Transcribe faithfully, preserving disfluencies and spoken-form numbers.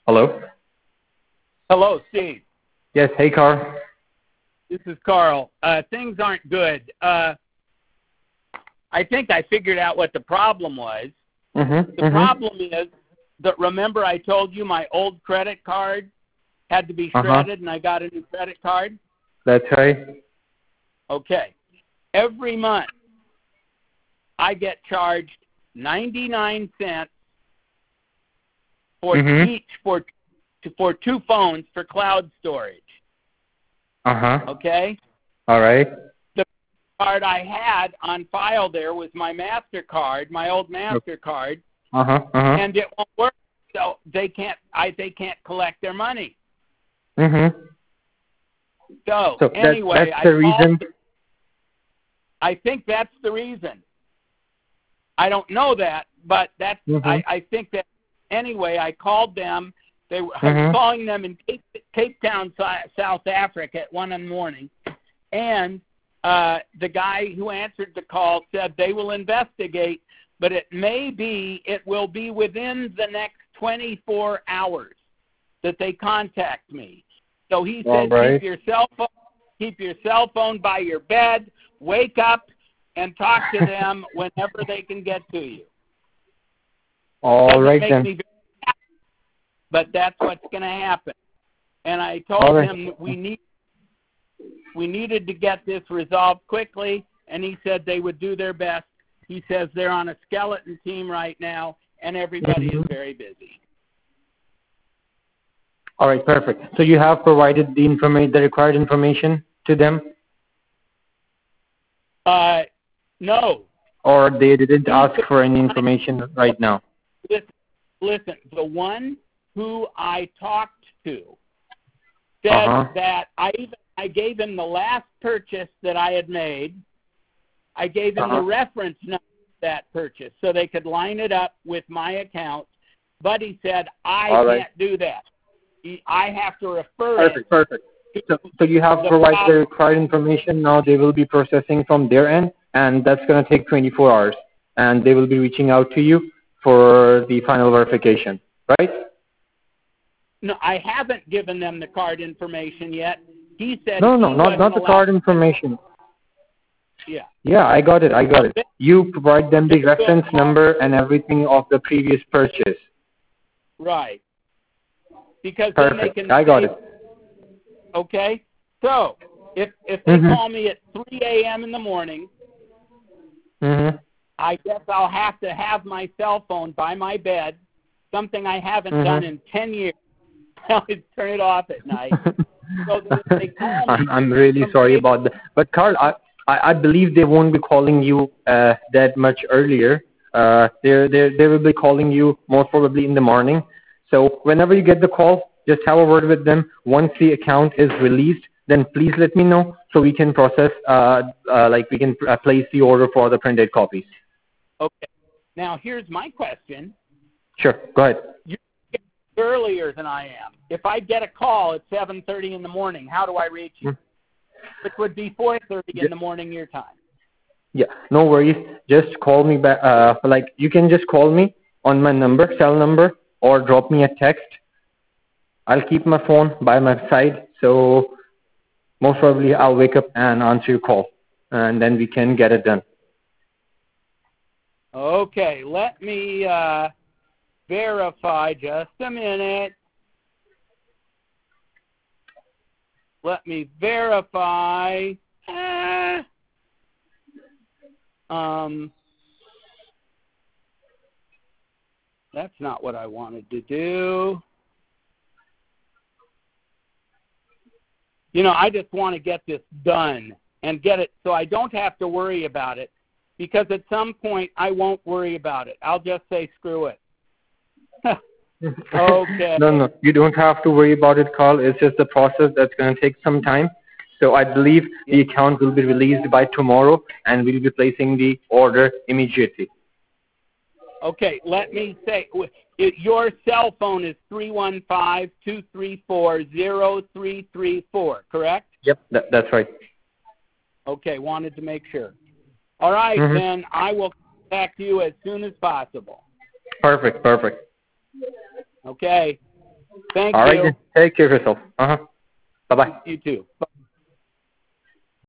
Hello? Hello, Steve. Yes, hey, Carl. This is Carl. Uh, things aren't good. Uh, I think I figured out what the problem was. Mm-hmm, the mm-hmm. problem is that, remember I told you my old credit card had to be shredded uh-huh. and I got a new credit card? That's right. Okay. Every month I get charged ninety-nine cents for Mm-hmm. each for for two phones for cloud storage. Uh-huh. Okay? All right. The card I had on file there was my MasterCard, my old MasterCard, Uh-huh, uh-huh. and it won't work. So they can't I they can't collect their money. Mm-hmm. So, So anyway, that, that's the I reason. called, I think that's the reason. I don't know that, but that's Mm-hmm. I, I think that anyway. I called them. They were I was Mm-hmm. calling them in Cape, Cape Town, South Africa, at one in the morning, and uh, the guy who answered the call said they will investigate, but it may be it will be within the next twenty-four hours that they contact me. So he All said, right. keep your cell phone, keep your cell phone by your bed, wake up, and talk to them whenever they can get to you. All Doesn't right make then. me very happy, but that's what's going to happen. And I told All right. him that we need we needed to get this resolved quickly, and he said they would do their best. He says they're on a skeleton team right now, and everybody Mm-hmm. is very busy. All right, perfect. So you have provided the informa- the required information to them, Uh, no. or they didn't He ask said, for any information right now? listen, listen, the one who I talked to said Uh-huh. that I even, I gave him the last purchase that I had made. I gave him Uh-huh. the reference number of that purchase so they could line it up with my account. But he said, I All right. can't do that. He, I have to refer Perfect, it perfect. to So, so you have the provided the problem. required information. Now they will be processing from their end, and that's going to take twenty-four hours. And they will be reaching out to you for the final verification, right? No, I haven't given them the card information yet. He said No, no, he not wasn't not the allowed. card information. Yeah. Yeah, I got it. I got it. They- You provide them the they will reference call- number and everything of the previous purchase. Right. Because then they Perfect. can I got save- it. Okay? So, if if they Mhm. call me at three a.m. in the morning, Mhm. I guess I'll have to have my cell phone by my bed, something I haven't Mhm. done in ten years. I always turn it off at night. So that if they call me I'm I'm really from sorry eight- about that. But Carl, I I, I believe they won't be calling you uh, that much earlier. Uh, they they they will be calling you most probably in the morning. So whenever you get the call, just have a word with them. Once the account is released, then please let me know so we can process uh, uh like we can uh, place the order for the printed copies. Okay. Now, here's my question. Sure. Go ahead. You're earlier than I am. If I get a call at seven thirty in the morning, how do I reach you? Which would be four thirty in the morning your time. Yeah, no worries. Just call me back. Uh, like you can just call me on my number, cell number, or drop me a text. I'll keep my phone by my side, so most probably I'll wake up and answer your call, and then we can get it done. Okay, let me uh, verify just a minute. Let me verify. Ah. Um, that's not what I wanted to do. You know, I just want to get this done and get it so I don't have to worry about it, because at some point I won't worry about it. I'll just say screw it. Okay. No, no, you don't have to worry about it, Carl. It's just a process that's going to take some time. So I believe the account will be released by tomorrow, and we'll be placing the order immediately. Okay, let me say, it, your cell phone is three one five, two three four, zero three three four, correct? Yep, that, that's right. Okay, wanted to make sure. All right, Mm-hmm. then I will contact you as soon as possible. Perfect, perfect. Okay. Thank All you. right, then. Take care of yourself. Uh huh. Bye bye. You too. Bye.